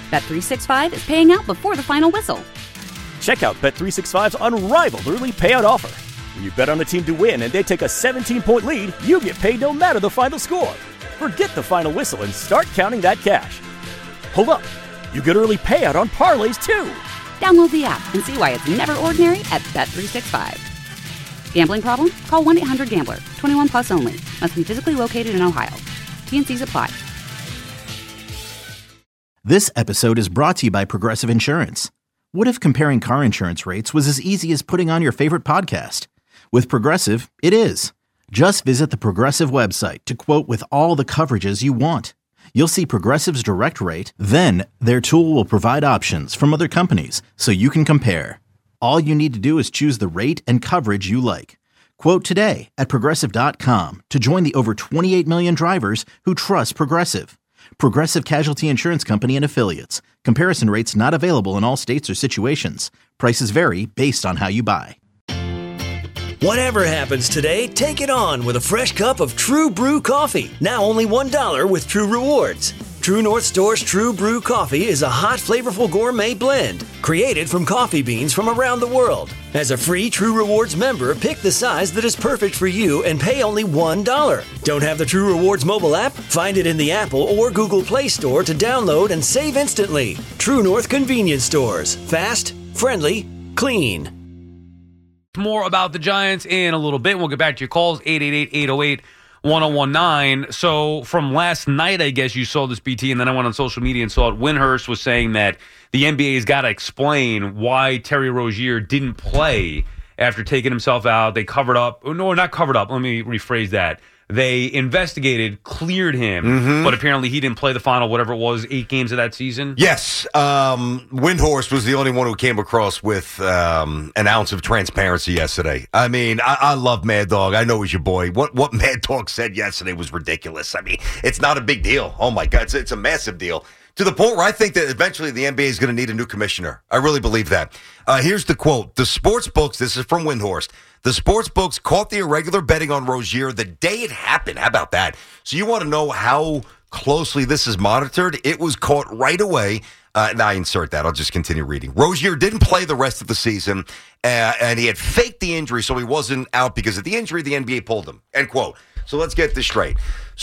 Bet365 is paying out before the final whistle. Check out Bet365's unrivaled early payout offer. When you bet on a team to win and they take a 17-point lead, you get paid no matter the final score. Forget the final whistle and start counting that cash. Hold up. You get early payout on parlays, too. Download the app and see why it's never ordinary at Bet365. Gambling problem? Call 1-800-GAMBLER. 21 plus only. Must be physically located in Ohio. T&Cs apply. This episode is brought to you by Progressive Insurance. What if comparing car insurance rates was as easy as putting on your favorite podcast? With Progressive, it is. Just visit the Progressive website to quote with all the coverages you want. You'll see Progressive's direct rate, then their tool will provide options from other companies so you can compare. All you need to do is choose the rate and coverage you like. Quote today at Progressive.com to join the over 28 million drivers who trust Progressive. Progressive Casualty Insurance Company and Affiliates. Comparison rates not available in all states or situations. Prices vary based on how you buy. Whatever happens today, take it on with a fresh cup of True Brew coffee. Now only $1 with True Rewards. True North Store's True Brew coffee is a hot, flavorful gourmet blend created from coffee beans from around the world. As a free True Rewards member, pick the size that is perfect for you and pay only $1. Don't have the True Rewards mobile app? Find it in the Apple or Google Play Store to download and save instantly. True North Convenience Stores. Fast, friendly, clean. More about the Giants in a little bit. We'll get back to your calls, 888-808-1019. So from last night, I guess you saw this, BT, and then I went on social media and saw it. Windhorst was saying that the NBA's got to explain why Terry Rozier didn't play after taking himself out. They covered up. No, not covered up. Let me rephrase that. They investigated, cleared him, but apparently he didn't play the final, whatever it was, 8 games of that season? Yes. Windhorst was the only one who came across with an ounce of transparency yesterday. I mean, I love Mad Dog. I know he's your boy. What Mad Dog said yesterday was ridiculous. I mean, it's not a big deal. Oh, my God. It's a massive deal. To the point where I think that eventually the NBA is going to need a new commissioner. I really believe that. Here's the quote. The sports books, this is from Windhorst, the sports books caught the irregular betting on Rozier the day it happened. How about that? So you want to know how closely this is monitored? It was caught right away. Now I insert that. I'll just continue reading. Rozier didn't play the rest of the season, and he had faked the injury, so he wasn't out because of the injury. The NBA pulled him. End quote. So let's get this straight.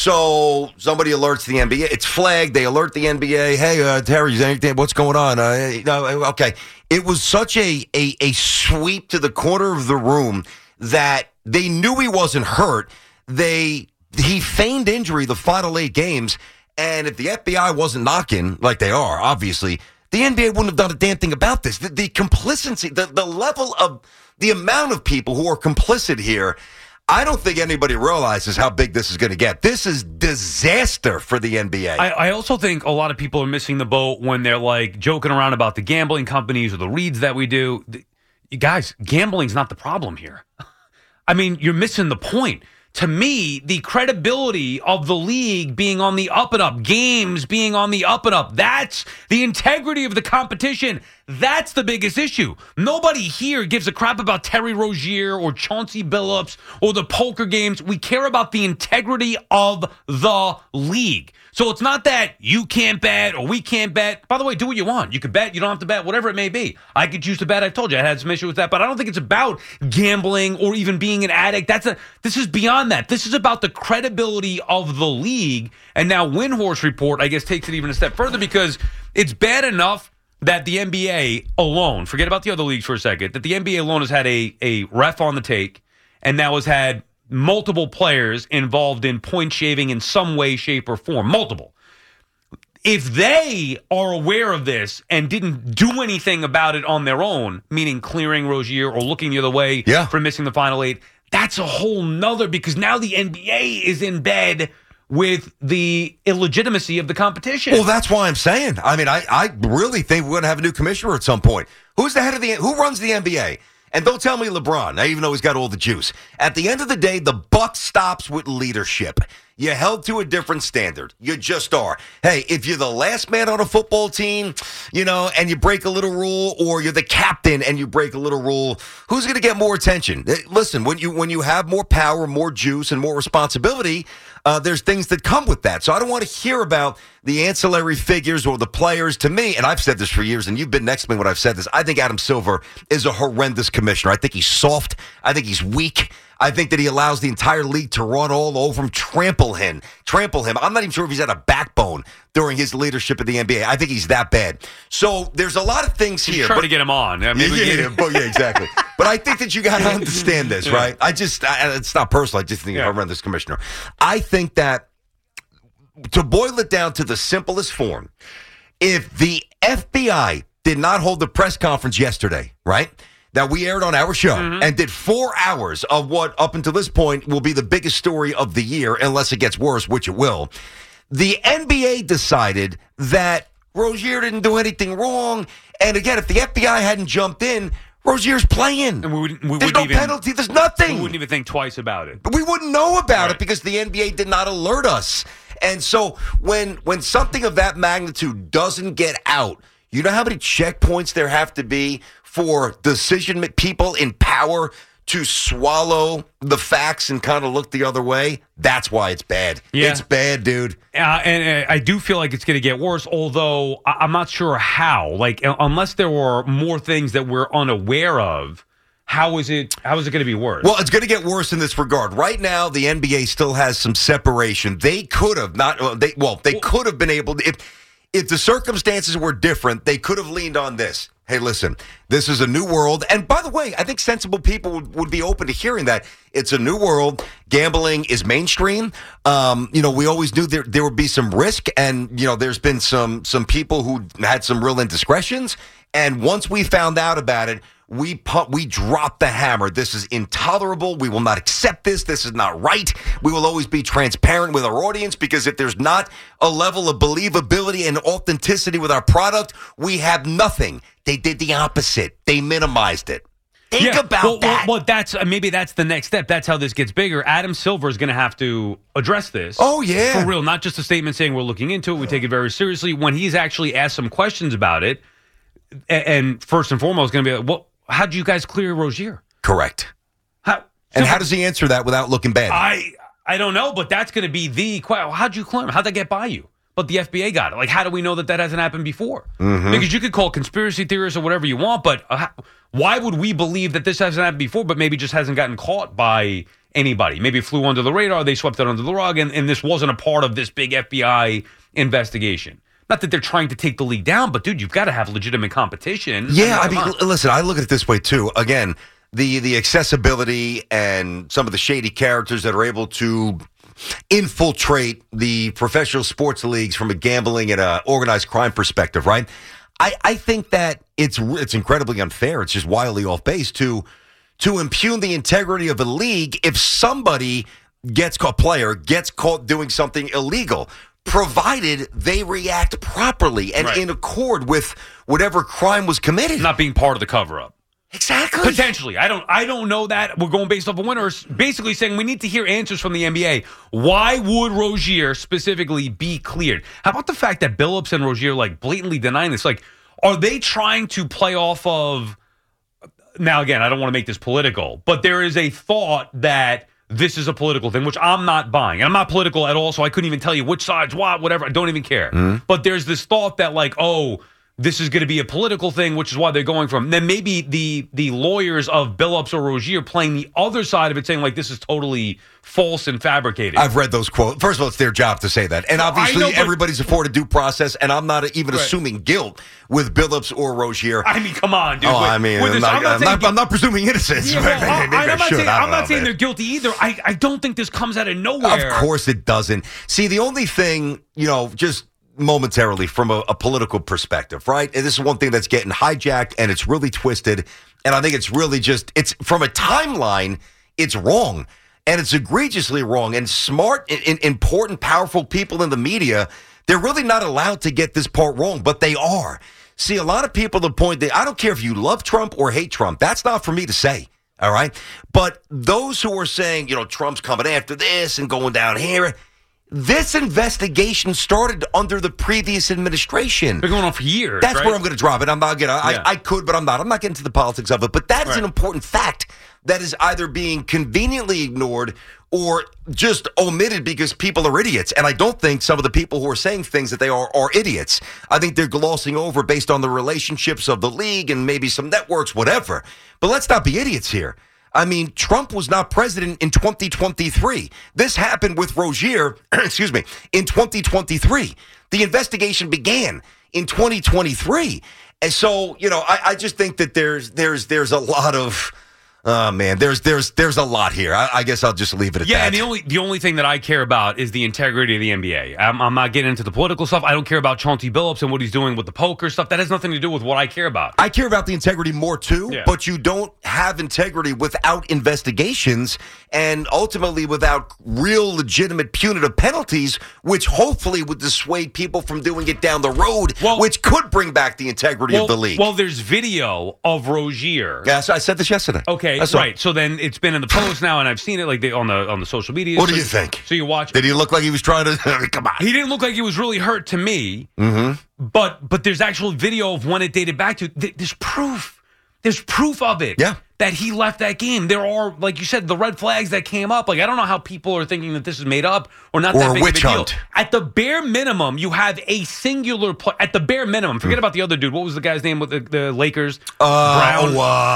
So somebody alerts the NBA. It's flagged. They alert the NBA. Hey, Terry, what's going on? Okay. It was such a sweep to the corner of the room that they knew he wasn't hurt. He feigned injury the final 8 games, and if the FBI wasn't knocking, like they are, obviously, the NBA wouldn't have done a damn thing about this. The complicity, the level of the amount of people who are complicit here, I don't think anybody realizes how big this is going to get. This is disaster for the NBA. I also think a lot of people are missing the boat when they're like joking around about the gambling companies or the reads that we do. You guys, gambling's not the problem here. I mean, you're missing the point. To me, the credibility of the league being on the up and up, games being on the up and up, that's the integrity of the competition. That's the biggest issue. Nobody here gives a crap about Terry Rozier or Chauncey Billups or the poker games. We care about the integrity of the league. So it's not that you can't bet or we can't bet. By the way, do what you want. You can bet. You don't have to bet, whatever it may be. I could choose to bet. I told you I had some issue with that, but I don't think it's about gambling or even being an addict. This is beyond that. This is about the credibility of the league. And now Windhorst report, I guess, takes it even a step further because it's bad enough that the NBA alone, forget about the other leagues for a second, that the NBA alone has had a ref on the take and now has had multiple players involved in point shaving in some way, shape, or form. Multiple. If they are aware of this and didn't do anything about it on their own, meaning clearing Rozier or looking the other way for missing the final 8, that's a whole nother, because now the NBA is in bed with the illegitimacy of the competition. Well, that's why I'm saying. I mean, I really think we're going to have a new commissioner at some point. Who runs the NBA? And don't tell me LeBron, even though he's got all the juice. At the end of the day, the buck stops with leadership. You're held to a different standard. You just are. Hey, if you're the last man on a football team, and you break a little rule, or you're the captain and you break a little rule, who's going to get more attention? Listen, when you have more power, more juice, and more responsibility, there's things that come with that. So I don't want to hear about the ancillary figures or the players. To me, and I've said this for years, and you've been next to me when I've said this, I think Adam Silver is a horrendous commissioner. I think he's soft. I think he's weak. I think that he allows the entire league to run all over him, trample him. I'm not even sure if he's had a backbone during his leadership of the NBA. I think he's that bad. So there's a lot of things here. Trying to get him on. I mean, yeah, exactly. But I think that you got to understand this, right? It's not personal. I just think he's a horrendous commissioner. I think that to boil it down to the simplest form, if the FBI did not hold the press conference yesterday, right, that we aired on our show and did 4 hours of what up until this point will be the biggest story of the year, unless it gets worse, which it will. The NBA decided that Rozier didn't do anything wrong. And again, if the FBI hadn't jumped in, Rozier's playing. And there's no penalty. There's nothing. We wouldn't even think twice about it. We wouldn't know about it because the NBA did not alert us. And so when something of that magnitude doesn't get out, you know how many checkpoints there have to be for people in power to swallow the facts and kind of look the other way? That's why it's bad. Yeah. It's bad, dude. And I do feel like it's going to get worse, although I'm not sure how. Like, unless there were more things that we're unaware of, how is it going to be worse? Well, it's going to get worse in this regard. Right now, the NBA still has some separation. They could have could have been able to, if the circumstances were different, they could have leaned on this. Hey, listen, this is a new world. And by the way, I think sensible people would be open to hearing that. It's a new world. Gambling is mainstream. We always knew there would be some risk. And, there's been some people who had some real indiscretions. And once we found out about it, we dropped the hammer. This is intolerable. We will not accept this. This is not right. We will always be transparent with our audience, because if there's not a level of believability and authenticity with our product, we have nothing. They did the opposite. They minimized it. Think about that. Well, maybe that's the next step. That's how this gets bigger. Adam Silver is going to have to address this. Oh, yeah. For real. Not just a statement saying we're looking into it. We take it very seriously. When he's actually asked some questions about it, and first and foremost, going to be like, well, how do you guys clear Rozier? Correct. How does he answer that without looking bad? I don't know, but that's going to be the question. How'd you clear him? How'd that get by you? But the FBA got it. Like, how do we know that hasn't happened before? Mm-hmm. Because you could call conspiracy theorists or whatever you want, but why would we believe that this hasn't happened before, but maybe just hasn't gotten caught by anybody? Maybe it flew under the radar, they swept it under the rug, and this wasn't a part of this big FBI investigation. Not that they're trying to take the league down, but, dude, you've got to have legitimate competition. Yeah, listen, I look at it this way, too. Again, the accessibility and some of the shady characters that are able to infiltrate the professional sports leagues from a gambling and a organized crime perspective, right? I think that it's incredibly unfair. It's just wildly off base to impugn the integrity of a league if somebody gets caught doing something illegal, provided they react properly and in accord with whatever crime was committed. Not being part of the cover-up. Exactly. Potentially. I don't know that. We're going based off of winners. Basically saying we need to hear answers from the NBA. Why would Rozier specifically be cleared? How about the fact that Billups and Rozier blatantly denying this? Are they trying to play off of... Now, again, I don't want to make this political, but there is a thought that this is a political thing, which I'm not buying. And I'm not political at all, so I couldn't even tell you which side's what, whatever. I don't even care. Mm-hmm. But there's this thought that this is going to be a political thing, which is why they're going from. Then maybe the lawyers of Billups or Rozier playing the other side of it, saying this is totally false and fabricated. I've read those quotes. First of all, it's their job to say that, and obviously everybody's afforded due process. And I'm not even assuming guilt with Billups or Rozier. I mean, come on, dude. I'm not presuming innocence. Yeah, I'm not saying they're guilty either. I don't think this comes out of nowhere. Of course, it doesn't. See, the only thing, just momentarily from a political perspective, right? And this is one thing that's getting hijacked, and it's really twisted. And I think it's really it's from a timeline, it's wrong. And it's egregiously wrong. And smart, important, powerful people in the media, they're really not allowed to get this part wrong, but they are. See, a lot of people, the point that I don't care if you love Trump or hate Trump. That's not for me to say. All right. But those who are saying, Trump's coming after this and going down here, This investigation started under the previous administration. Been going on for years. That's right? where I'm going to drop it. I'm not going to. I could, but I'm not. I'm not getting to the politics of it. But that is an important fact that is either being conveniently ignored or just omitted because people are idiots. And I don't think some of the people who are saying things that they are idiots. I think they're glossing over based on the relationships of the league and maybe some networks, whatever. But let's not be idiots here. I mean, Trump was not president in 2023. This happened with Rozier, excuse me, in 2023. The investigation began in 2023. And so, I just think that there's a lot of there's a lot here. I guess I'll just leave it at that. Yeah, and the only thing that I care about is the integrity of the NBA. I'm not getting into the political stuff. I don't care about Chauncey Billups and what he's doing with the poker stuff. That has nothing to do with what I care about. I care about the integrity more too, but you don't have integrity without investigations and ultimately without real legitimate punitive penalties, which hopefully would dissuade people from doing it down the road, which could bring back the integrity of the league. Well, there's video of Rozier. Yes, I said this yesterday. Okay. Right, so then it's been in the Post now, and I've seen it on the social media. What do you think? So you watch. Did he look like he was trying to? Come on. He didn't look like he was really hurt to me. Mm-hmm. But there's actual video of when it dated back to. There's proof. There's proof of it. Yeah. That he left that game. There are, like you said, the red flags that came up. Like, I don't know how people are thinking that this is made up or not that big of a deal. At the bare minimum, you have a singular player. At the bare minimum, forget about the other dude. What was the guy's name with the Lakers? Brown.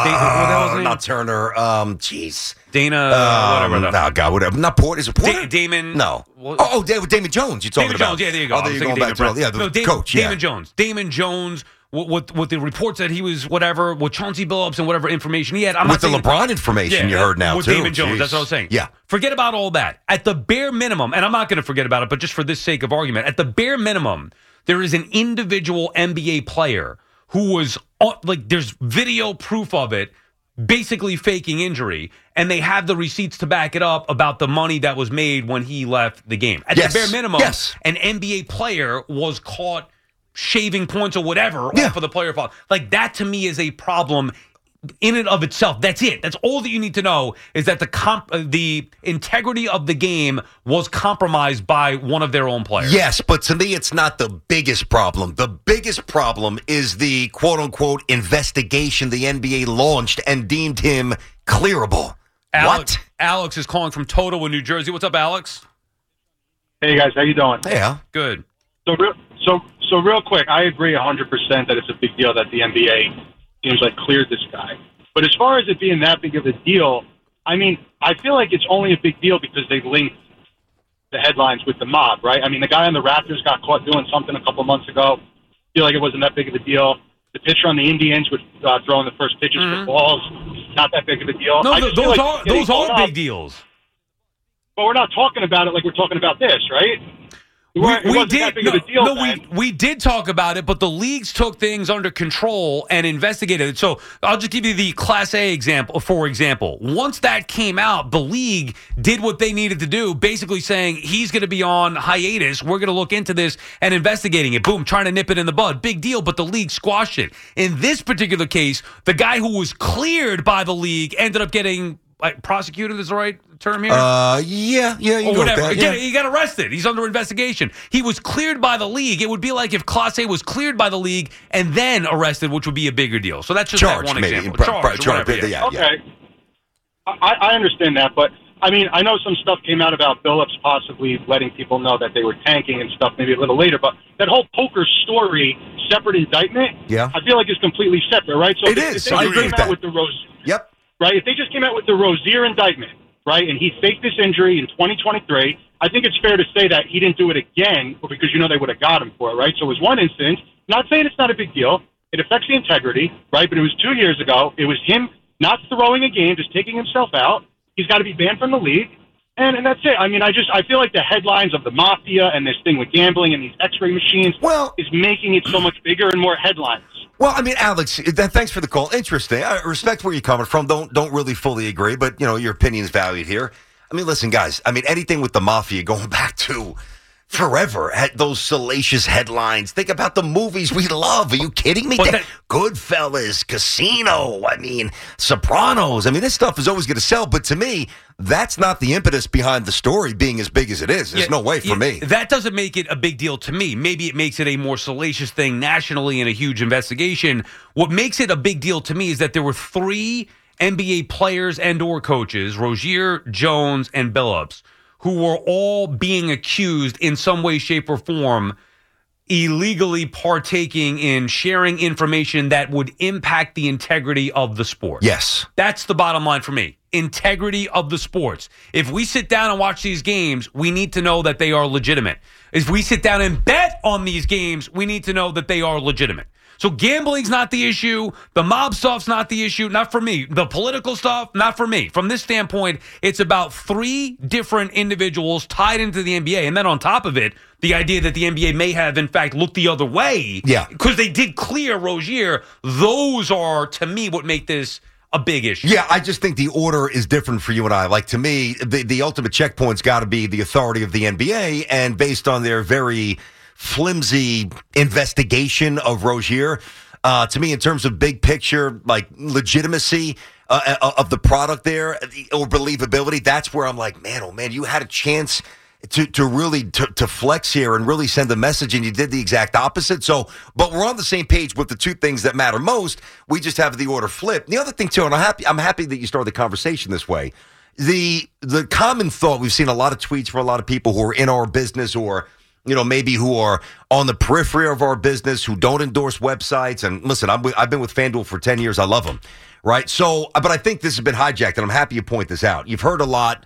Not Turner. Jeez. Dana. Whatever. No, God, whatever. Not Porter. Is it Porter? Damon. No. Damon Jones. You're talking about. Damon Jones. Yeah, there you go. Oh, there you go. Back to the coach. Yeah. Damon Jones. Damon Jones. With the reports that he was whatever with Chauncey Billups and whatever information he had, with the LeBron information you heard now with too. Damon Jones, that's what I was saying. Yeah, forget about all that. At the bare minimum, and I'm not going to forget about it, but just for this sake of argument, at the bare minimum, there is an individual NBA player who was there's video proof of it, basically faking injury, and they have the receipts to back it up about the money that was made when he left the game. At the bare minimum, an NBA player was caught shaving points or whatever off of the player fault. Like, that to me is a problem in and of itself. That's it. That's all that you need to know, is that the integrity of the game was compromised by one of their own players. Yes, but to me, it's not the biggest problem. The biggest problem is the quote-unquote investigation the NBA launched and deemed him clearable. Alex is calling from Totowa, New Jersey. What's up, Alex? Hey, guys. How you doing? Yeah. Good. So real quick, I agree 100% that it's a big deal that the NBA seems like cleared this guy. But as far as it being that big of a deal, I mean, I feel like it's only a big deal because they linked the headlines with the mob, right? I mean, the guy on the Raptors got caught doing something a couple months ago. I feel like it wasn't that big of a deal. The pitcher on the Indians with throwing the first pitches for balls, not that big of a deal. No, those are big deals. But we're not talking about it like we're talking about this, right? We did talk about it, but the leagues took things under control and investigated it. So I'll just give you the Class A example. For example, once that came out, the league did what they needed to do, basically saying he's going to be on hiatus. We're going to look into this and investigating it. Boom, trying to nip it in the bud. Big deal, but the league squashed it. In this particular case, the guy who was cleared by the league ended up getting prosecuted, is the right term here? Yeah, you or whatever. That, yeah. He got arrested. He's under investigation. He was cleared by the league. It would be like if Class A was cleared by the league and then arrested, which would be a bigger deal. So that's just that one example. Charged, yeah. Okay. I understand that, but I mean, I know some stuff came out about Billups possibly letting people know that they were tanking and stuff maybe a little later, but that whole poker story, separate indictment, I feel like it's completely separate, right? So it is. I agree with that. Right? If they just came out with the Rozier indictment, right, and he faked this injury in 2023, I think it's fair to say that he didn't do it again because, they would have got him for it, right? So it was one instance. Not saying it's not a big deal. It affects the integrity, right? But it was 2 years ago. It was him not throwing a game, just taking himself out. He's got to be banned from the league. And that's it. I mean, I feel like the headlines of the mafia and this thing with gambling and these X-ray machines is making it so much bigger and more headlines. Well, I mean, Alex, thanks for the call. Interesting. I respect where you're coming from. Don't really fully agree, but your opinion is valued here. I mean, listen, guys. I mean, anything with the mafia going back to forever at those salacious headlines. Think about the movies we love. Are you kidding me? Goodfellas, Casino, Sopranos. This stuff is always going to sell. But to me, that's not the impetus behind the story being as big as it is. There's no way for me. That doesn't make it a big deal to me. Maybe it makes it a more salacious thing nationally in a huge investigation. What makes it a big deal to me is that there were 3 NBA players and or coaches, Rozier, Jones, and Billups, who were all being accused in some way, shape, or form illegally partaking in sharing information that would impact the integrity of the sport. Yes. That's the bottom line for me. Integrity of the sports. If we sit down and watch these games, we need to know that they are legitimate. If we sit down and bet on these games, we need to know that they are legitimate. So gambling's not the issue. The mob stuff's not the issue. Not for me. The political stuff, not for me. From this standpoint, it's about 3 different individuals tied into the NBA. And then on top of it, the idea that the NBA may have, in fact, looked the other way. Yeah. Because they did clear Rozier. Those are, to me, what make this a big issue. Yeah, I just think the order is different for you and I. Like, to me, the ultimate checkpoint's got to be the authority of the NBA. And based on their very flimsy investigation of Rozier, to me, in terms of big picture, like legitimacy of the product there or believability, that's where I'm like, man, oh man, you had a chance to really flex here and really send a message, and you did the exact opposite. So, but we're on the same page with the 2 things that matter most. We just have the order flipped. The other thing too, and I'm happy that you started the conversation this way. The common thought, we've seen a lot of tweets from a lot of people who are in our business or maybe who are on the periphery of our business, who don't endorse websites. And listen, I've been with FanDuel for 10 years. I love them, right? So, but I think this has been hijacked, and I'm happy you point this out. You've heard a lot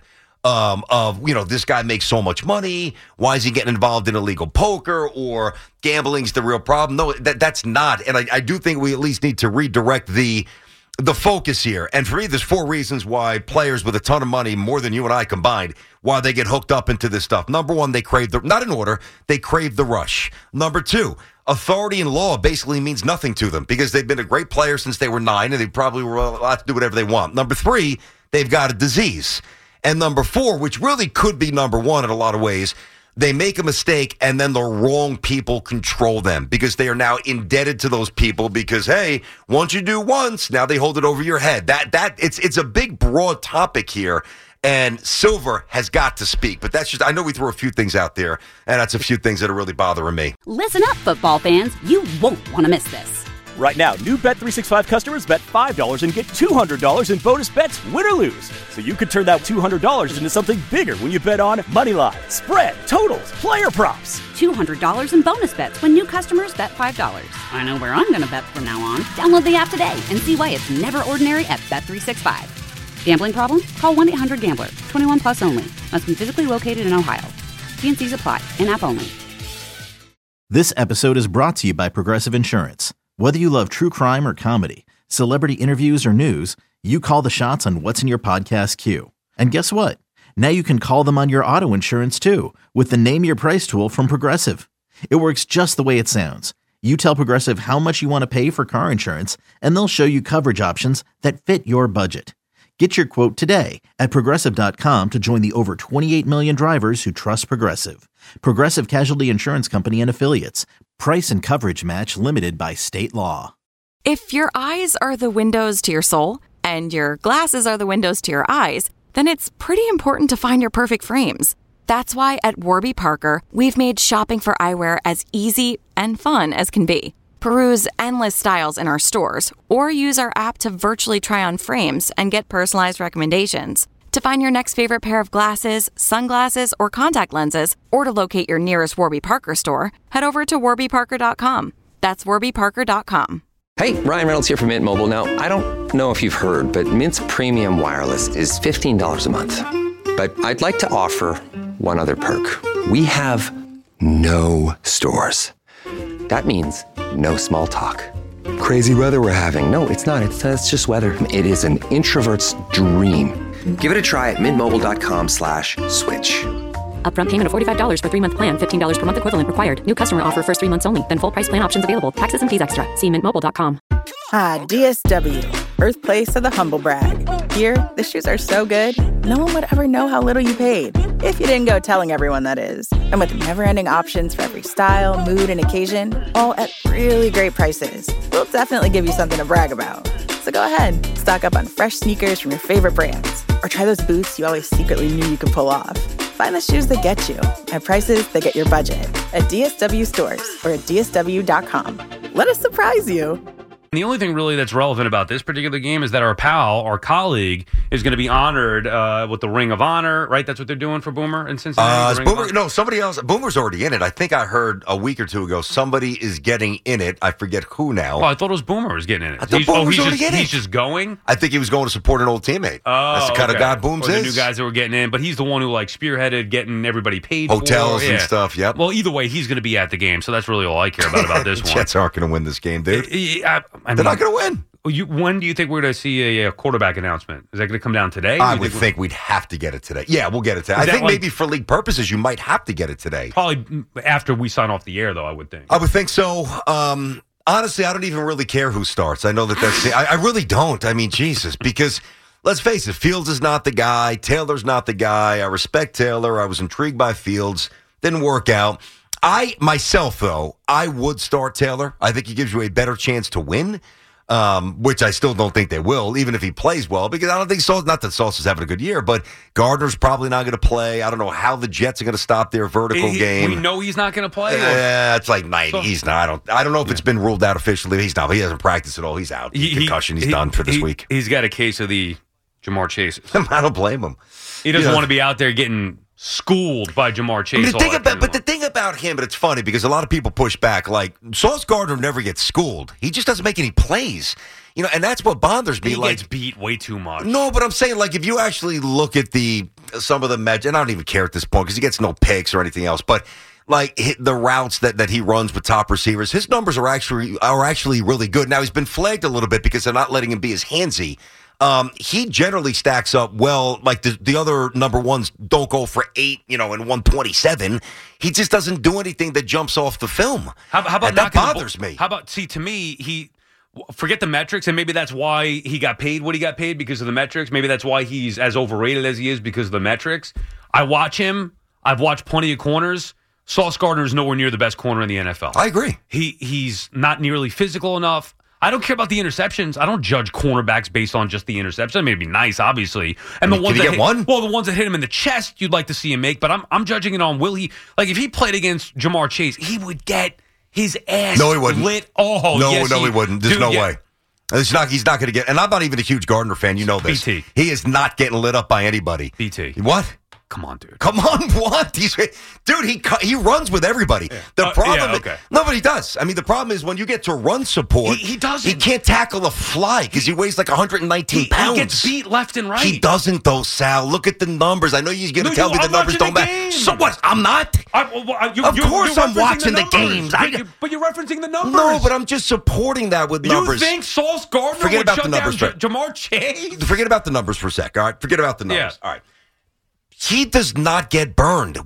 of, this guy makes so much money. Why is he getting involved in illegal poker, or gambling's the real problem? No, that's not. And I do think we at least need to redirect the focus here. And for me, there's 4 reasons why players with a ton of money, more than you and I combined, why they get hooked up into this stuff. Number 1, they crave not in order, they crave the rush. Number 2, authority and law basically means nothing to them because they've been a great player since they were 9, and they probably were allowed to do whatever they want. Number 3, they've got a disease. And number 4, which really could be number 1 in a lot of ways, they make a mistake and then the wrong people control them because they are now indebted to those people because, hey, once you do once, now they hold it over your head. It's a big, broad topic here, and Silver has got to speak. But that's just, I know we threw a few things out there, and that's a few things that are really bothering me. Listen up, football fans. You won't want to miss this. Right now, new Bet365 customers bet $5 and get $200 in bonus bets, win or lose. So you could turn that $200 into something bigger when you bet on moneyline, spread, totals, player props. $200 in bonus bets when new customers bet $5. I know where I'm going to bet from now on. Download the app today and see why it's never ordinary at Bet365. Gambling problem? Call 1-800-GAMBLER. 21 plus only. Must be physically located in Ohio. T&Cs apply. In-app only. This episode is brought to you by Progressive Insurance. Whether you love true crime or comedy, celebrity interviews or news, you call the shots on what's in your podcast queue. And guess what? Now you can call them on your auto insurance too with the Name Your Price tool from Progressive. It works just the way it sounds. You tell Progressive how much you want to pay for car insurance, and they'll show you coverage options that fit your budget. Get your quote today at Progressive.com to join the over 28 million drivers who trust Progressive. Progressive Casualty Insurance Company and Affiliates. Price and coverage match limited by state law. If your eyes are the windows to your soul and your glasses are the windows to your eyes, then it's pretty important to find your perfect frames. That's why at Warby Parker, we've made shopping for eyewear as easy and fun as can be. Peruse endless styles in our stores or use our app to virtually try on frames and get personalized recommendations. To find your next favorite pair of glasses, sunglasses, or contact lenses, or to locate your nearest Warby Parker store, head over to warbyparker.com. That's warbyparker.com. Hey, Ryan Reynolds here from Mint Mobile. Now, I don't know if you've heard, but Mint's premium wireless is $15 a month. But I'd like to offer one other perk. We have no stores. That means no small talk. Crazy weather we're having. No, it's not. It's just weather. It is an introvert's dream. Give it a try at mintmobile.com/switch. Upfront payment of $45 for 3-month plan. $15 per month equivalent required. New customer offer first 3 months only. Then full price plan options available. Taxes and fees extra. See mintmobile.com. DSW, birthplace of the humble brag. Here, the shoes are so good, no one would ever know how little you paid. If you didn't go telling everyone, that is. And with never-ending options for every style, mood, and occasion, all at really great prices, we'll definitely give you something to brag about. So go ahead, stock up on fresh sneakers from your favorite brands, or try those boots you always secretly knew you could pull off. Find the shoes that get you at prices that get your budget at DSW stores or at DSW.com. Let us surprise you. The only thing really that's relevant about this particular game is that our pal, our colleague, is going to be honored with the Ring of Honor, right? That's what they're doing for Boomer in Cincinnati? Boomer, no, somebody else. Boomer's already in it. I think I heard a week or two ago somebody is getting in it. I forget who now. Well, I thought it was Boomer was getting in it. I thought Boomer was already in it. He's just going? I think he was going to support an old teammate. That's the kind of guy Booms is. The new guys that were getting in, but he's the one who spearheaded getting everybody paid hotels for. and stuff, yep. Well, either way, he's going to be at the game, so that's really all I care about this one. Jets aren't going to win this game, dude. They're not going to win. When do you think we're going to see a quarterback announcement? Is that going to come down today? I would think we'd have to get it today. Yeah, we'll get it today. I think maybe for league purposes, you might have to get it today. Probably after we sign off the air, though, I would think. I would think so. Honestly, I don't even really care who starts. I know that's I really don't. I mean, Jesus, because let's face it, Fields is not the guy. Taylor's not the guy. I respect Taylor. I was intrigued by Fields. Didn't work out. Myself, though, I would start Taylor. I think he gives you a better chance to win. Which I still don't think they will, even if he plays well, because I don't think not that Sauce is having a good year, but Gardner's probably not going to play. I don't know how the Jets are going to stop their vertical game. We know he's not going to play? It's like 90. He's not. I don't know if it's been ruled out officially. He's not. He hasn't practiced at all. He's out. Concussion. He's done for this week. He's got a case of the Jamar Chase. I don't blame him. He doesn't want to be out there getting schooled by Jamar Chase. The thing about him, but it's funny because a lot of people push back, like Sauce Gardner never gets schooled. He just doesn't make any plays. And that's what bothers me. He gets beat way too much. No, but I'm saying, if you actually look at some of the match, and I don't even care at this point because he gets no picks or anything else, but the routes that he runs with top receivers, his numbers are actually really good. Now, he's been flagged a little bit because they're not letting him be as handsy. He generally stacks up well. The other number ones don't go for 8, and 127. He just doesn't do anything that jumps off the film. How about and that bothers me? How about to me forget the metrics, and maybe that's why he got paid what he got paid because of the metrics. Maybe that's why he's as overrated as he is because of the metrics. I watch him. I've watched plenty of corners. Sauce Gardner is nowhere near the best corner in the NFL. I agree. He's not nearly physical enough. I don't care about the interceptions. I don't judge cornerbacks based on just the interception. I mean, it'd be nice, obviously. And the ones that hit, the ones that hit him in the chest, you'd like to see him make. But I'm judging it on will he? If he played against Jamar Chase, he would get his ass No, he wouldn't. lit. Oh, no, yes, he wouldn't. There's no way. He's not going to get. And I'm not even a huge Gardner fan. You know this. BT. He is not getting lit up by anybody. BT. What? Come on, dude. Come on, what? He runs with everybody. Yeah. The problem, okay. No, but he does. I mean, the problem is when you get to run support, he doesn't. He can't tackle a fly because he weighs 119 pounds. He gets beat left and right. He doesn't, though, Sal. Look at the numbers. I know you're going to tell me the numbers don't matter. So what? I'm not. Of course, I'm watching the games. But you're referencing the numbers. No, but I'm just supporting that with numbers. You think Sauce Gardner would shut down Jamar Chase? Forget about the numbers for a sec. All right, forget about the numbers. Yeah. All right. He does not get burned.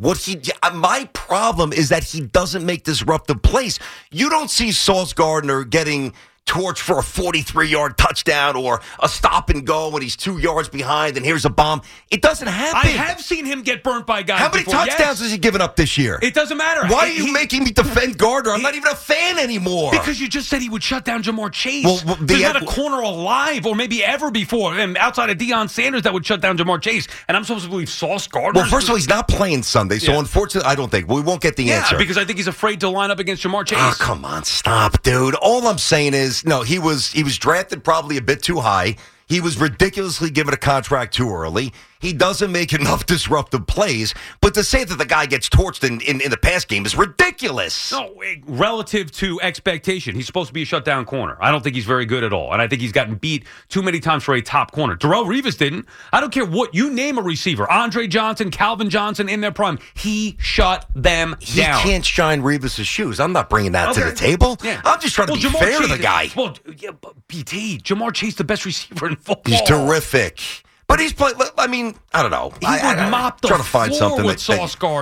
My problem is that he doesn't make disruptive plays. You don't see Sauce Gardner getting torched for a 43-yard touchdown or a stop and go when he's 2 yards behind and here's a bomb. It doesn't happen. I have seen him get burnt by guys. How many touchdowns has he given up this year? It doesn't matter. Why are you making me defend Gardner? I'm not even a fan anymore. Because you just said he would shut down Jamar Chase. Well, there's not a corner alive or maybe ever before, and outside of Deion Sanders, that would shut down Jamar Chase. And I'm supposed to believe Sauce Gardner. Well, first of all, he's not playing Sunday, so unfortunately, I don't think. We won't get the answer. Yeah, because I think he's afraid to line up against Jamar Chase. Oh, come on, stop, dude. All I'm saying is, no, he was drafted probably a bit too high. He was ridiculously given a contract too early. He doesn't make enough disruptive plays. But to say that the guy gets torched in the pass game is ridiculous. No, relative to expectation, he's supposed to be a shutdown corner. I don't think he's very good at all. And I think he's gotten beat too many times for a top corner. Darrelle Revis didn't. I don't care what you name a receiver. Andre Johnson, Calvin Johnson in their prime. He shut them down. He can't shine Revis' shoes. I'm not bringing that to the table. Yeah. I'm just trying to be fair to the guy. Well, yeah, but BT, Jamar Chase, the best receiver in football. He's terrific. But he's playing. I mean, I don't know. He would mop the floor with Sauce Gardner.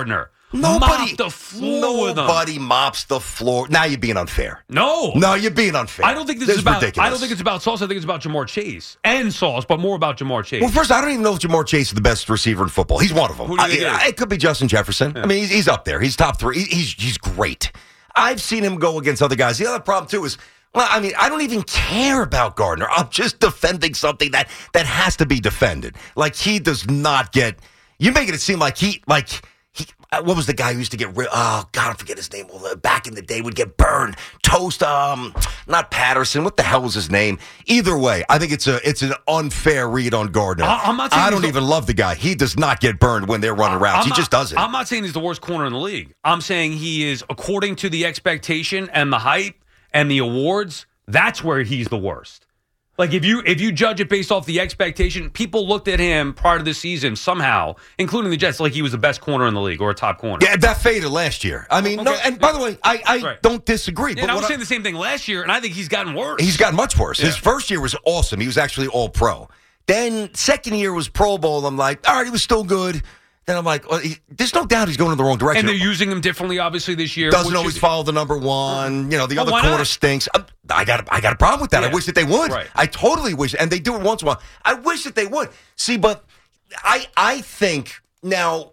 Mop the floor with him. Nobody mops the floor. Now you're being unfair. No, you're being unfair. I don't think this is about. Ridiculous. I don't think it's about Sauce. I think it's about Jamar Chase and Sauce, but more about Jamar Chase. Well, first, I don't even know if Jamar Chase is the best receiver in football. He's one of them. Who do you think it is? It could be Justin Jefferson. Yeah. I mean, he's up there. He's top 3. He's great. I've seen him go against other guys. The other problem too is, well, I mean, I don't even care about Gardner. I'm just defending something that has to be defended. Like, he does not get. You're making it seem like he. What was the guy who used to get rid? Oh God, I forget his name. Well, back in the day, would get burned, toast. Not Patterson. What the hell was his name? Either way, I think it's an unfair read on Gardner. I'm not saying I don't even love the guy. He does not get burned when they're running routes. He just doesn't. I'm not saying he's the worst corner in the league. I'm saying he is, according to the expectation and the hype and the awards, that's where he's the worst. Like, if you judge it based off the expectation, people looked at him prior to the season somehow, including the Jets, like he was the best corner in the league or a top corner. Yeah, that faded last year. I mean, okay. No, and by the way, I don't disagree. Yeah, but I was saying the same thing last year, and I think he's gotten worse. He's gotten much worse. Yeah. His first year was awesome. He was actually all-pro. Then second year was Pro Bowl. I'm like, all right, he was still good. Then I'm like, well, there's no doubt he's going in the wrong direction. And they're using him differently, obviously, this year. Doesn't always follow the number one. You know, the other corner stinks. I got a problem with that. Yeah. I wish that they would. Right. I totally wish. And they do it once in a while. I wish that they would. See, but I think now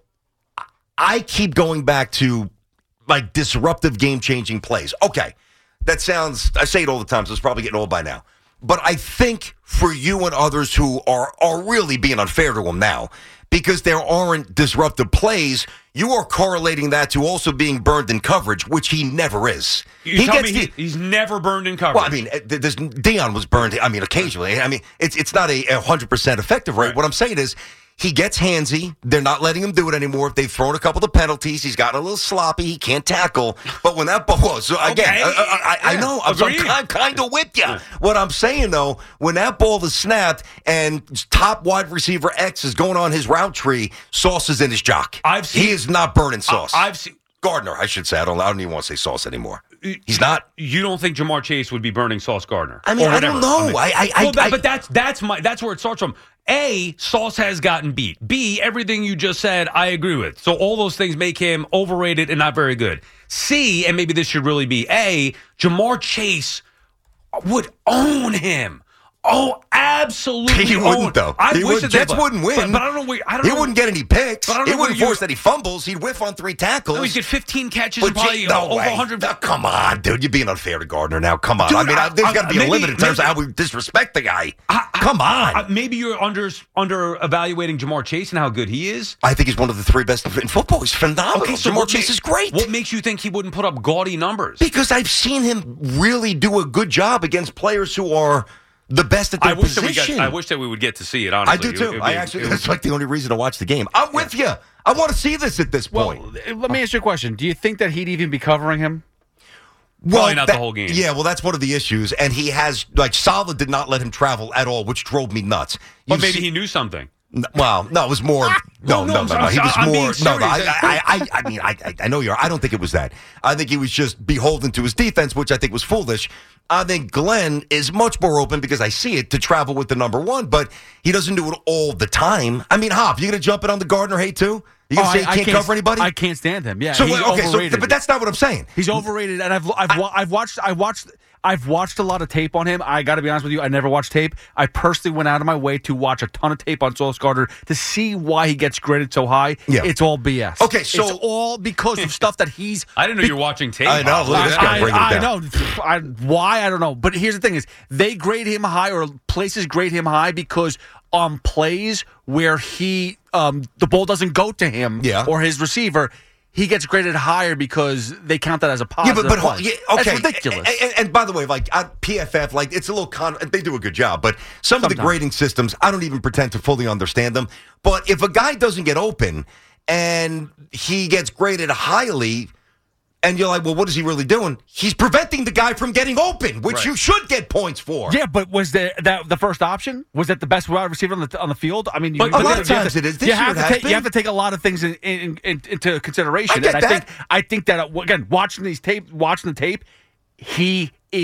I keep going back to, like, disruptive game-changing plays. Okay. That sounds, I say it all the time, so it's probably getting old by now. But I think for you and others who are really being unfair to him now, because there aren't disruptive plays, you are correlating that to also being burned in coverage, which he never is. He's never burned in coverage. Well, I mean, Deion was burned, I mean, occasionally. I mean, it's not a 100% effective rate. Right. What I'm saying is, he gets handsy. They're not letting him do it anymore. They've thrown a couple of penalties. He's gotten a little sloppy. He can't tackle. But when that ball was, so again, okay. I know. I'm kind of with you. Yeah. What I'm saying, though, when that ball is snapped and top wide receiver X is going on his route tree, Sauce is in his jock. He is not burning Sauce. I've seen Gardner, I should say. I don't even want to say Sauce anymore. He's not. You don't think Jamar Chase would be burning Sauce Gardner? I mean, I don't know. But that's where it starts from. A, Sauce has gotten beat. B, everything you just said, I agree with. So all those things make him overrated and not very good. C, and maybe this should really be A, Jamar Chase would own him. Oh, absolutely. He wouldn't, though. Jets wouldn't win. But I don't know. He wouldn't get any picks. He wouldn't force any fumbles. He'd whiff on 3 tackles. No, he'd get 15 catches and probably over 100. No, come on, dude. You're being unfair to Gardner now. Come on. Dude, I mean, there's got to be a limit in terms of how we disrespect the guy. Come on. Maybe you're under evaluating Jamar Chase and how good he is. I think he's one of the 3 best in football. He's phenomenal. Okay, so Jamar Chase is great. What makes you think he wouldn't put up gaudy numbers? Because I've seen him really do a good job against players who are the best at their position. I wish that we would get to see it, honestly. I do, too. That's like the only reason to watch the game. I'm with you. I want to see this at this point. Well, let me ask you a question. Do you think that he'd even be covering him? Probably not the whole game. Yeah, well, that's one of the issues. And he has, like, Saleh did not let him travel at all, which drove me nuts. But maybe he knew something. Well, no, it was more. No. He was more. I mean, I know you're. I don't think it was that. I think he was just beholden to his defense, which I think was foolish. I think Glenn is much more open because I see it to travel with the number 1, but he doesn't do it all the time. I mean, Hop, you going to jump in on the Gardner hate too? You going to say he can't cover anybody? I can't stand him. Yeah. So but that's not what I'm saying. He's overrated, and I've watched a lot of tape on him. I got to be honest with you, I never watched tape. I personally went out of my way to watch a ton of tape on Sauce Gardner to see why he gets graded so high. Yeah. It's all BS. Okay, so it's all because of stuff that he's. I didn't know you were watching tape. I know. Look at this guy bringing it down. I know. Why? I don't know. But here's the thing: is they grade him high, or places grade him high because on plays where he the ball doesn't go to him or his receiver, he gets graded higher because they count that as a positive. Okay. That's ridiculous. And by the way, like PFF, like it's a little they do a good job, but some of the grading systems, I don't even pretend to fully understand them. But if a guy doesn't get open and he gets graded highly, and you're like, well, what is he really doing? He's preventing the guy from getting open, which you should get points for. Yeah, but was that the first option? Was that the best wide receiver on the field? I mean, a lot of times it is. You have to take a lot of things into consideration. I think that again, watching the tape, he is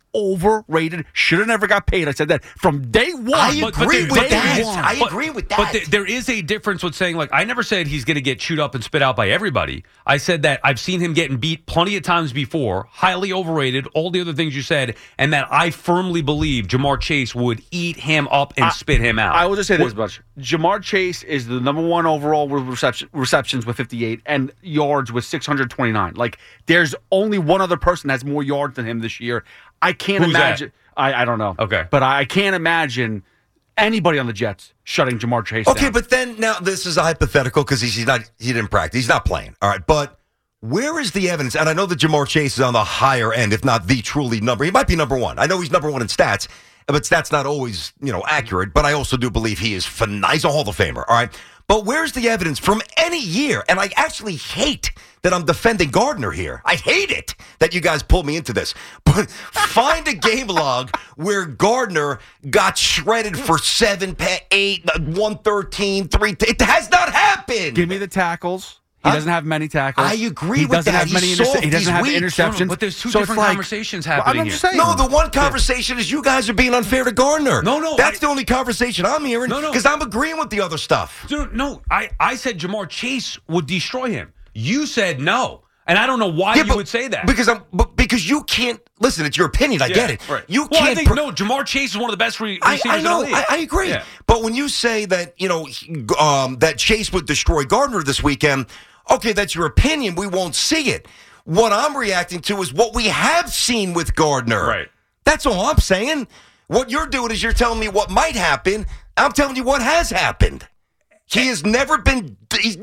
overrated. Should have never got paid. I said that from day one. I agree with that. I agree with that. But there is a difference with saying, like, I never said he's going to get chewed up and spit out by everybody. I said that I've seen him getting beat plenty of times before, highly overrated, all the other things you said, and that I firmly believe Jamar Chase would eat him up and spit him out. I will just say this much. Jamar Chase is the number one overall with receptions with 58 and yards with 629. Like, there's only one other person that has more yards than him this year. I can't imagine. I don't know. Okay. But I can't imagine anybody on the Jets shutting Jamar Chase down. Okay, but then now this is a hypothetical because he didn't practice. He's not playing. All right, but where is the evidence? And I know that Jamar Chase is on the higher end, if not the truly number. He might be number one. I know he's number one in stats, but stats not always, accurate. But I also do believe he is he's a Hall of Famer. All right. But where's the evidence from any year? And I actually hate that I'm defending Gardner here. I hate it that you guys pulled me into this. But find a game log where Gardner got shredded for 7, 8, 113, 3. It has not happened. Give me the tackles. He doesn't have many tackles. I agree with that. He doesn't have interceptions. But there's two different conversations happening here. No, the one conversation is you guys are being unfair to Gardner. No. That's the only conversation I'm hearing because I'm agreeing with the other stuff. No, I said Jamar Chase would destroy him. You said no. And I don't know why you would say that. Because you can't listen. It's your opinion. I get it. Right. You can't. I think Jamar Chase is one of the best receivers I know. in the league. I agree. Yeah. But when you say that that Chase would destroy Gardner this weekend, okay, that's your opinion. We won't see it. What I'm reacting to is what we have seen with Gardner. Right. That's all I'm saying. What you're doing is you're telling me what might happen. I'm telling you what has happened. He's never been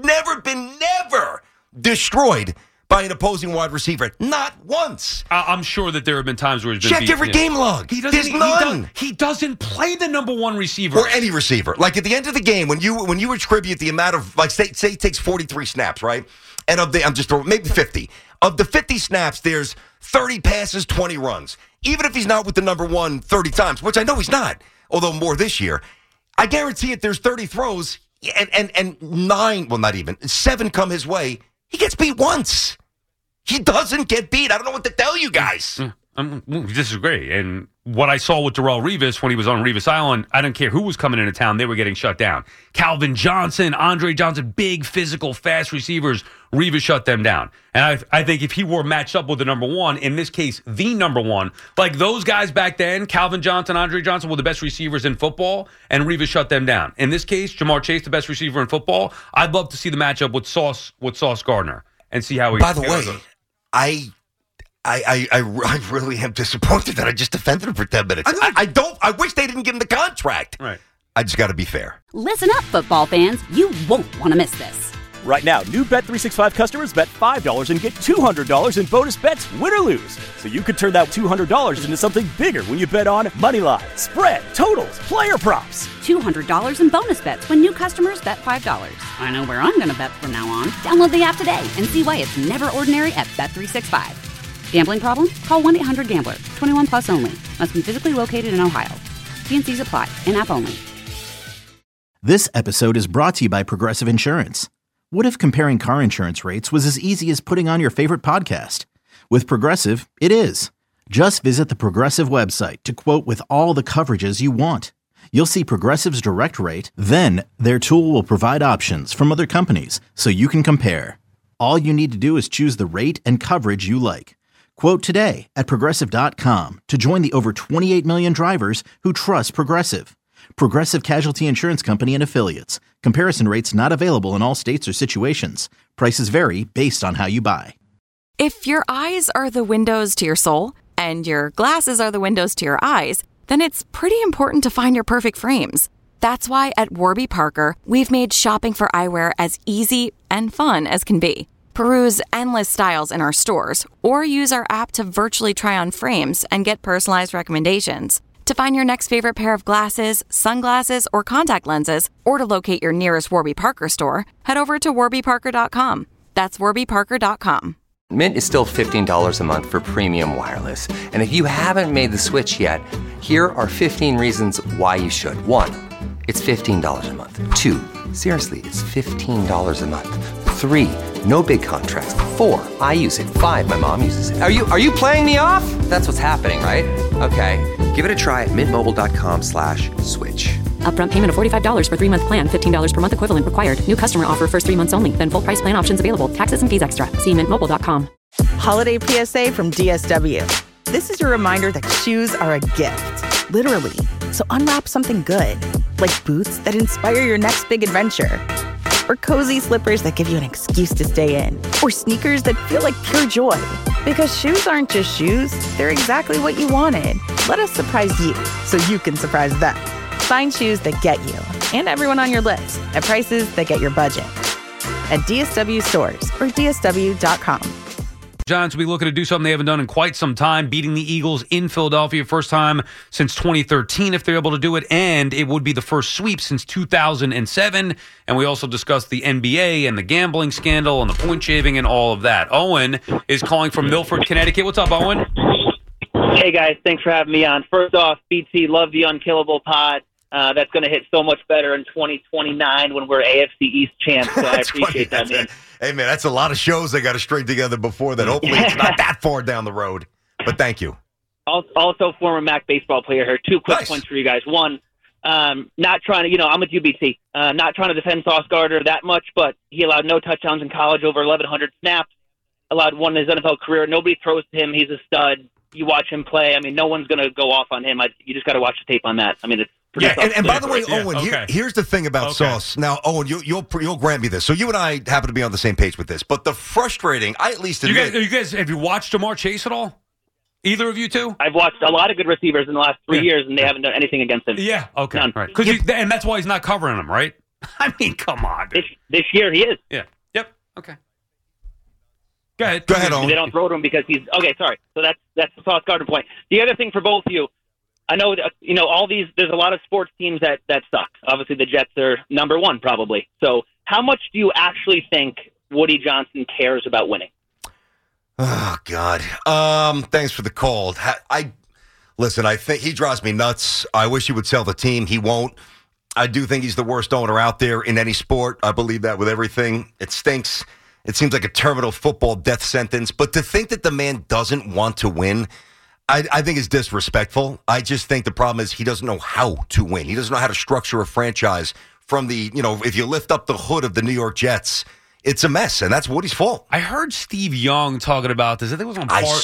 destroyed by an opposing wide receiver. Not once. I'm sure that there have been times where he's been Check beaten. every game log. There's none. He doesn't play the number one receiver. Or any receiver. Like at the end of the game, when you attribute the amount of, like, say he takes 43 snaps, right? And I'm just throwing, maybe 50. Of the 50 snaps, there's 30 passes, 20 runs. Even if he's not with the number one 30 times, which I know he's not, although more this year, I guarantee it there's 30 throws and 9, well, not even, 7 come his way. He gets beat once. He doesn't get beat. I don't know what to tell you guys. Disagree. And what I saw with Darrelle Revis when he was on Revis Island, I don't care who was coming into town, they were getting shut down. Calvin Johnson, Andre Johnson, big, physical, fast receivers, Revis shut them down. And I think if he were matched up with the number one, in this case, the number one, like those guys back then, Calvin Johnson, Andre Johnson were the best receivers in football, and Revis shut them down. In this case, Jamar Chase, the best receiver in football, I'd love to see the matchup with Sauce Gardner and see how he... By the way, I really am disappointed that I just defended him for 10 minutes. I wish they didn't give him the contract. Right. I just got to be fair. Listen up, football fans. You won't want to miss this. Right now, new Bet365 customers bet $5 and get $200 in bonus bets, win or lose. So you could turn that $200 into something bigger when you bet on money line, spread, totals, player props. $200 in bonus bets when new customers bet $5. I know where I'm going to bet from now on. Download the app today and see why it's never ordinary at Bet365. Gambling problem? Call 1-800-GAMBLER. 21 plus only. Must be physically located in Ohio. T&Cs apply. In-app only. This episode is brought to you by Progressive Insurance. What if comparing car insurance rates was as easy as putting on your favorite podcast? With Progressive, it is. Just visit the Progressive website to quote with all the coverages you want. You'll see Progressive's direct rate, then their tool will provide options from other companies so you can compare. All you need to do is choose the rate and coverage you like. Quote today at Progressive.com to join the over 28 million drivers who trust Progressive. Progressive Casualty Insurance Company and Affiliates. Comparison rates not available in all states or situations. Prices vary based on how you buy. If your eyes are the windows to your soul and your glasses are the windows to your eyes, then it's pretty important to find your perfect frames. That's why at Warby Parker, we've made shopping for eyewear as easy and fun as can be. Peruse endless styles in our stores or use our app to virtually try on frames and get personalized recommendations. To find your next favorite pair of glasses, sunglasses, or contact lenses, or to locate your nearest Warby Parker store, head over to warbyparker.com. That's warbyparker.com. Mint is still $15 a month for premium wireless. And if you haven't made the switch yet, here are 15 reasons why you should. 1, it's $15 a month. 2, seriously, it's $15 a month. 3, no big contracts. 4, I use it. 5, my mom uses it. Are you playing me off? That's what's happening, right? Okay, give it a try at mintmobile.com/switch. Upfront payment of $45 for 3-month plan. $15 per month equivalent required. New customer offer first 3 months only. Then full price plan options available. Taxes and fees extra. See mintmobile.com. Holiday PSA from DSW. This is your reminder that shoes are a gift, literally. So unwrap something good, like boots that inspire your next big adventure, or cozy slippers that give you an excuse to stay in, or sneakers that feel like pure joy. Because shoes aren't just shoes, they're exactly what you wanted. Let us surprise you so you can surprise them. Find shoes that get you and everyone on your list at prices that get your budget. At DSW stores or DSW.com. Giants will be looking to do something they haven't done in quite some time, beating the Eagles in Philadelphia, first time since 2013 if they're able to do it, and it would be the first sweep since 2007. And we also discussed the NBA and the gambling scandal and the point shaving and all of that. Owen is calling from Milford, Connecticut. What's up, Owen? Hey, guys. Thanks for having me on. First off, BT, love the Unkillable pod. That's going to hit so much better in 2029 when we're AFC East champs, so I appreciate that, man. Hey, man, that's a lot of shows they got to string together before that. Hopefully it's not that far down the road, but thank you. Also, former MAC baseball player here. 2 quick points for you guys. One, not trying to, I'm with UBT, not trying to defend Sauce Gardner that much, but he allowed no touchdowns in college, over 1,100 snaps, allowed one in his NFL career. Nobody throws to him. He's a stud. You watch him play. I mean, no one's going to go off on him. You just got to watch the tape on that. I mean, it's pretty tough. And by the way, Owen, here's the thing about Sauce. Now, Owen, you'll grant me this. So you and I happen to be on the same page with this. But the frustrating, I at least admit. You guys, have you watched Jamar Chase at all? Either of you two? I've watched a lot of good receivers in the last 3 years, and they haven't done anything against him. Yeah, okay. None. Right. And that's why he's not covering him, right? I mean, come on. This year he is. Yeah. Yep. Okay. Go ahead, Owen. They don't throw to him because he's okay. Sorry. So that's the Sauce Gardner point. The other thing for both of you, I know that, all these. There's a lot of sports teams that suck. Obviously, the Jets are number one probably. So how much do you actually think Woody Johnson cares about winning? Oh God. Thanks for the call. Listen. I think he drives me nuts. I wish he would sell the team. He won't. I do think he's the worst owner out there in any sport. I believe that with everything. It stinks. It seems like a terminal football death sentence. But to think that the man doesn't want to win, I think is disrespectful. I just think the problem is he doesn't know how to win. He doesn't know how to structure a franchise from the, if you lift up the hood of the New York Jets, it's a mess, and that's Woody's fault. I heard Steve Young talking about this. I think it was on I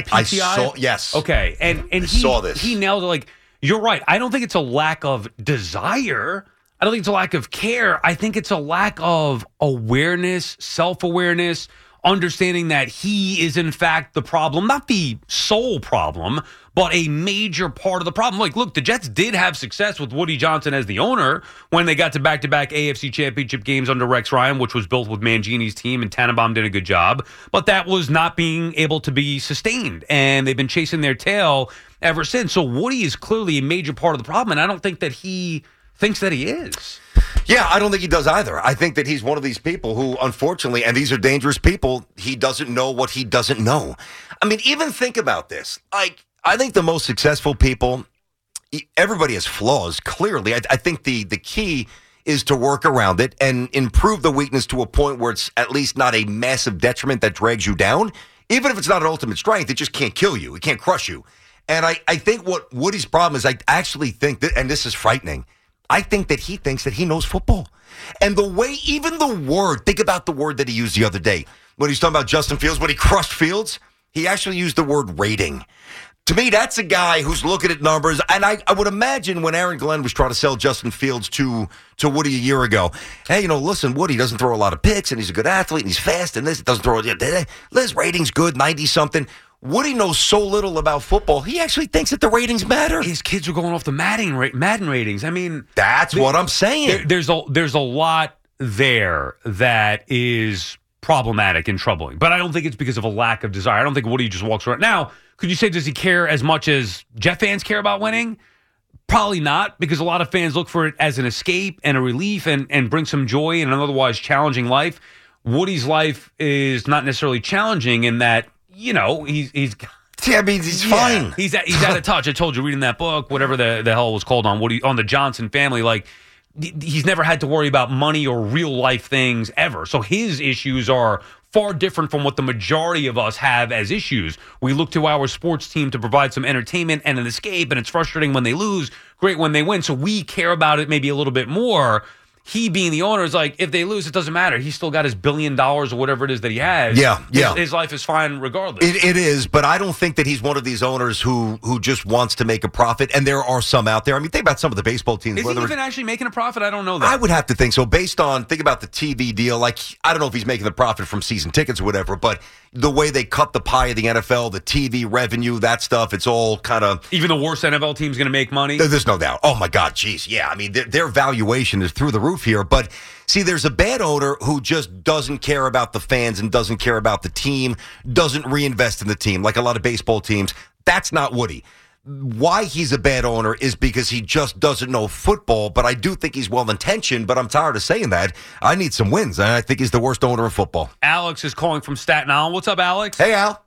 saw, yes. Okay, and I saw this. He nailed it. Like, you're right. I don't think it's a lack of desire. I don't think it's a lack of care. I think it's a lack of awareness, self-awareness, understanding that he is, in fact, the problem. Not the sole problem, but a major part of the problem. Like, look, the Jets did have success with Woody Johnson as the owner when they got to back-to-back AFC championship games under Rex Ryan, which was built with Mangini's team, and Tannenbaum did a good job. But that was not being able to be sustained, and they've been chasing their tail ever since. So Woody is clearly a major part of the problem, and I don't think that he thinks that he is. Yeah, I don't think he does either. I think that he's one of these people who, unfortunately, and these are dangerous people, he doesn't know what he doesn't know. I mean, even think about this. Like, I think the most successful people, everybody has flaws, clearly. I think the key is to work around it and improve the weakness to a point where it's at least not a massive detriment that drags you down. Even if it's not an ultimate strength, it just can't kill you. It can't crush you. And I think what Woody's problem is, I actually think that, and this is frightening, I think that he thinks that he knows football. And the way, even the word, think about the word that he used the other day when he's talking about Justin Fields, when he crushed Fields, he actually used the word rating. To me, that's a guy who's looking at numbers. And I would imagine when Aaron Glenn was trying to sell Justin Fields to Woody a year ago, hey, listen, Woody doesn't throw a lot of picks, and he's a good athlete, and he's fast, and this doesn't throw, his rating's good, 90-something. Woody knows so little about football, he actually thinks that the ratings matter. His kids are going off the Madden ratings. I mean, that's what I'm saying. There's a lot there that is problematic and troubling, but I don't think it's because of a lack of desire. I don't think Woody just walks around. Now, could you say, does he care as much as Jet fans care about winning? Probably not, because a lot of fans look for it as an escape and a relief and bring some joy in an otherwise challenging life. Woody's life is not necessarily challenging in that, he's fine. He's out of touch. I told you, reading that book, whatever the hell it was called on Woody, on the Johnson family, like, he's never had to worry about money or real life things ever. So his issues are far different from what the majority of us have as issues. We look to our sports team to provide some entertainment and an escape, and it's frustrating when they lose, great when they win. So we care about it maybe a little bit more. He being the owner is like, if they lose, it doesn't matter. He's still got his $1 billion or whatever it is that he has. Yeah. His life is fine regardless. It is, but I don't think that he's one of these owners who just wants to make a profit, and there are some out there. I mean, think about some of the baseball teams. Is he even actually making a profit? I don't know that. I would have to think so. Think about the TV deal. Like, I don't know if he's making the profit from season tickets or whatever, but the way they cut the pie of the NFL, the TV revenue, that stuff, it's all kind of... Even the worst NFL team's going to make money? There's no doubt. Oh, my God, geez. Yeah, I mean, their valuation is through the roof here, but... See, there's a bad owner who just doesn't care about the fans and doesn't care about the team, doesn't reinvest in the team, like a lot of baseball teams. That's not Woody. Why he's a bad owner is because he just doesn't know football, but I do think he's well-intentioned, but I'm tired of saying that. I need some wins, and I think he's the worst owner in football. Alex is calling from Staten Island. What's up, Alex? Hey, Al.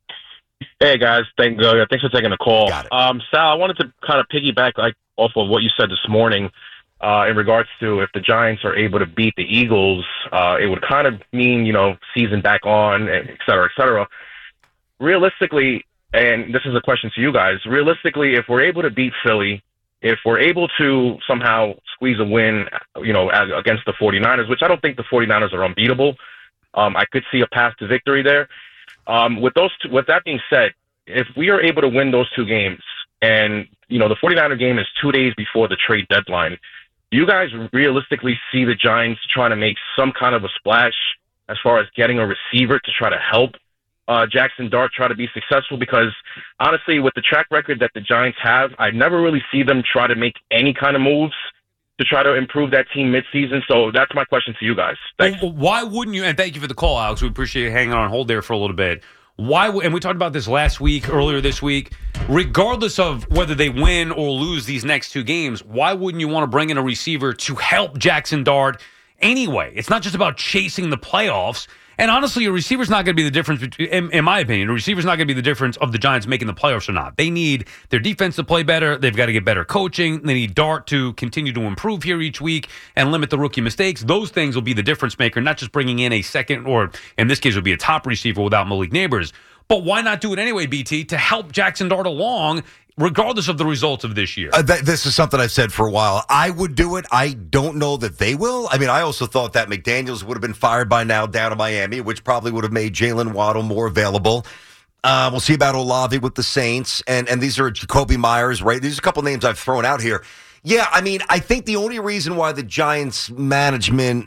Hey, guys. Thanks for taking the call. Got it. Sal, I wanted to kind of piggyback off of what you said this morning. In regards to if the Giants are able to beat the Eagles, it would kind of mean, season back on, et cetera, et cetera. Realistically, and this is a question to you guys, realistically, if we're able to beat Philly, if we're able to somehow squeeze a win, against the 49ers, which I don't think the 49ers are unbeatable, I could see a path to victory there. With that being said, if we are able to win those two games, and, the 49er game is 2 days before the trade deadline, do you guys realistically see the Giants trying to make some kind of a splash as far as getting a receiver to try to help Jackson Dart try to be successful? Because honestly, with the track record that the Giants have, I never really see them try to make any kind of moves to try to improve that team midseason. So that's my question to you guys. Thanks. Well, why wouldn't you? And thank you for the call, Alex. We appreciate you hanging on hold there for a little bit. And we talked about this earlier this week, regardless of whether they win or lose these next two games, why wouldn't you want to bring in a receiver to help Jackson Dart anyway? It's not just about chasing the playoffs. And honestly, a receiver's not going to be the difference between, in my opinion, a receiver's not going to be the difference of the Giants making the playoffs or not. They need their defense to play better. They've got to get better coaching. They need Dart to continue to improve here each week and limit the rookie mistakes. Those things will be the difference maker, not just bringing in a second, or in this case, it would be a top receiver without Malik Neighbors. But why not do it anyway, BT, to help Jackson Dart along, regardless of the results of this year? This is something I've said for a while. I would do it. I don't know that they will. I mean, I also thought that McDaniels would have been fired by now down in Miami, which probably would have made Jalen Waddle more available. We'll see about Olave with the Saints. And these are Jacoby Myers, right? These are a couple names I've thrown out here. Yeah, I mean, I think the only reason why the Giants management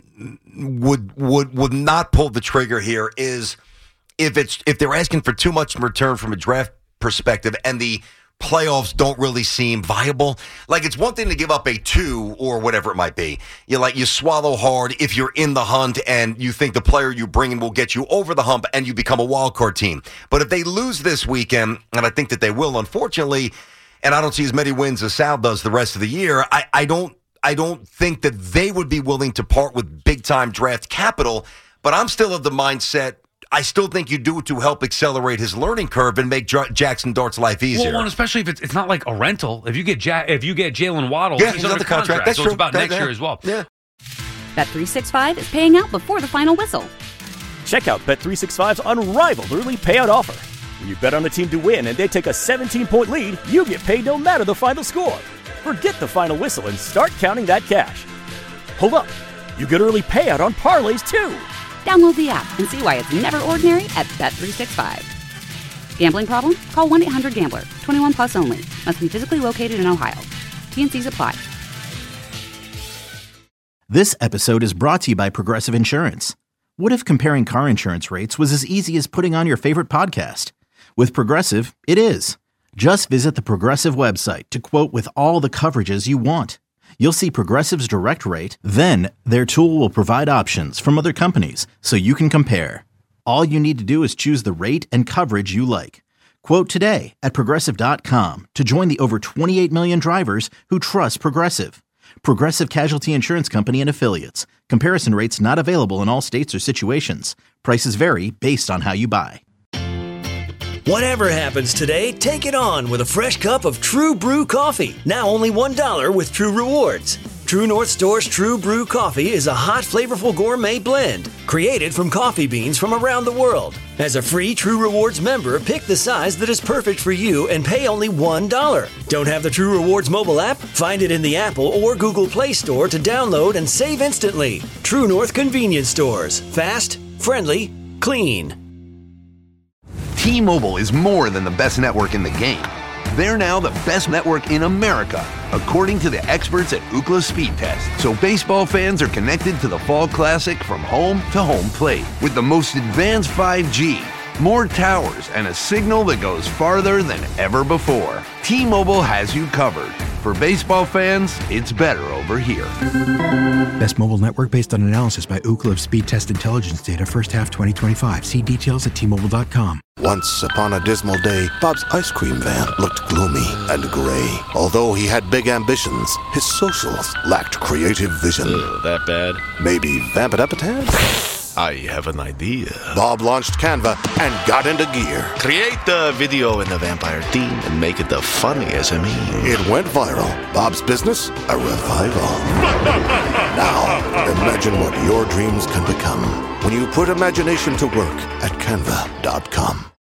would not pull the trigger here is if they're asking for too much in return from a draft perspective and the playoffs don't really seem viable. Like, it's one thing to give up a 2 or whatever it might be. You swallow hard if you're in the hunt and you think the player you bring in will get you over the hump and you become a wild card team. But if they lose this weekend, and I think that they will, unfortunately, and I don't see as many wins as Sal does the rest of the year, I don't think that they would be willing to part with big time draft capital. But I'm still of the mindset, I still think you do it to help accelerate his learning curve and make Jackson Dart's life easier. Well, especially if it's not like a rental. If you get Jalen Waddle, yeah, he's under contract. That's so true. It's about next year as well. Yeah. Bet365 is paying out before the final whistle. Check out Bet365's unrivaled early payout offer. When you bet on a team to win and they take a 17-point lead, you get paid no matter the final score. Forget the final whistle and start counting that cash. Hold up. You get early payout on parlays, too. Download the app and see why it's never ordinary at Bet365. Gambling problem? Call 1-800-GAMBLER. 21 plus only. Must be physically located in Ohio. T&Cs apply. This episode is brought to you by Progressive Insurance. What if comparing car insurance rates was as easy as putting on your favorite podcast? With Progressive, it is. Just visit the Progressive website to quote with all the coverages you want. You'll see Progressive's direct rate, then their tool will provide options from other companies so you can compare. All you need to do is choose the rate and coverage you like. Quote today at Progressive.com to join the over 28 million drivers who trust Progressive. Progressive Casualty Insurance Company and Affiliates. Comparison rates not available in all states or situations. Prices vary based on how you buy. Whatever happens today, take it on with a fresh cup of True Brew coffee. Now only $1 with True Rewards. True North Store's True Brew Coffee is a hot, flavorful gourmet blend created from coffee beans from around the world. As a free True Rewards member, pick the size that is perfect for you and pay only $1. Don't have the True Rewards mobile app? Find it in the Apple or Google Play Store to download and save instantly. True North Convenience Stores. Fast, friendly, clean. T-Mobile is more than the best network in the game. They're now the best network in America, according to the experts at Ookla Speed Test. So baseball fans are connected to the Fall Classic from home to home plate with the most advanced 5G, more towers, and a signal that goes farther than ever before. T-Mobile has you covered. For baseball fans, it's better over here. Best mobile network based on analysis by Ookla of Speed Test Intelligence data first half 2025. See details at T-Mobile.com. Once upon a dismal day, Bob's ice cream van looked gloomy and gray. Although he had big ambitions, his socials lacked creative vision. That bad? Maybe vamp it up a tad? I have an idea. Bob launched Canva and got into gear. Create the video in the vampire theme and make it the funniest SME. It went viral. Bob's business, a revival. Now, imagine what your dreams can become when you put imagination to work at Canva.com.